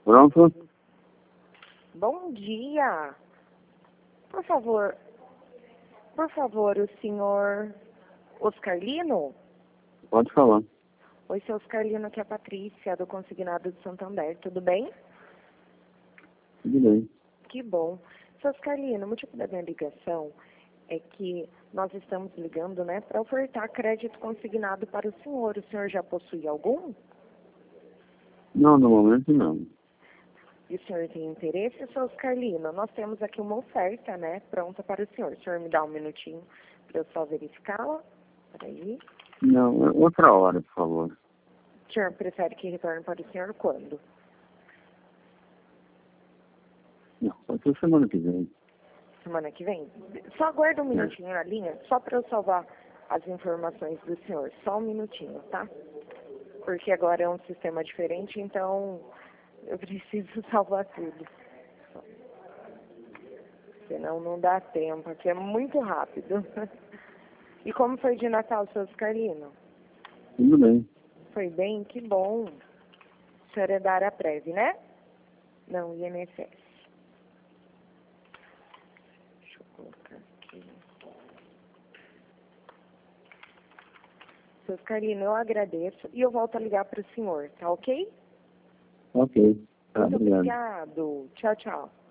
Pronto? Bom dia. Por favor, o senhor Oscarlino? Pode falar. Oi, seu Oscarlino, aqui é a Patrícia, do Consignado de Santander. Tudo bem? Tudo bem. Que bom. Seu Oscarlino, o motivo da minha ligação é que nós estamos ligando, né, para ofertar crédito consignado para o senhor. O senhor já possui algum? Não, no momento não. E o senhor tem interesse, seu Oscarlino? Nós temos aqui uma oferta, né, pronta para o senhor. O senhor me dá um minutinho para eu só verificá-la? Peraí. Não, outra hora, por favor. O senhor prefere que retorne para o senhor quando? Não, pode ser semana que vem. Semana que vem? Só aguarda um minutinho na linha, só para eu salvar as informações do senhor. Só um minutinho, tá? Porque agora é um sistema diferente, então eu preciso salvar tudo. Senão não dá tempo, aqui é muito rápido. E como foi de Natal, seu Oscarlino? Tudo bem. Foi bem? Que bom. O senhor é da área Prev, né? Não, INSS. Deixa eu colocar aqui. Seu Oscarlino, eu agradeço e eu volto a ligar para o senhor, tá ok? Ok. Tá, Muito obrigado. obrigado. Tchau, tchau.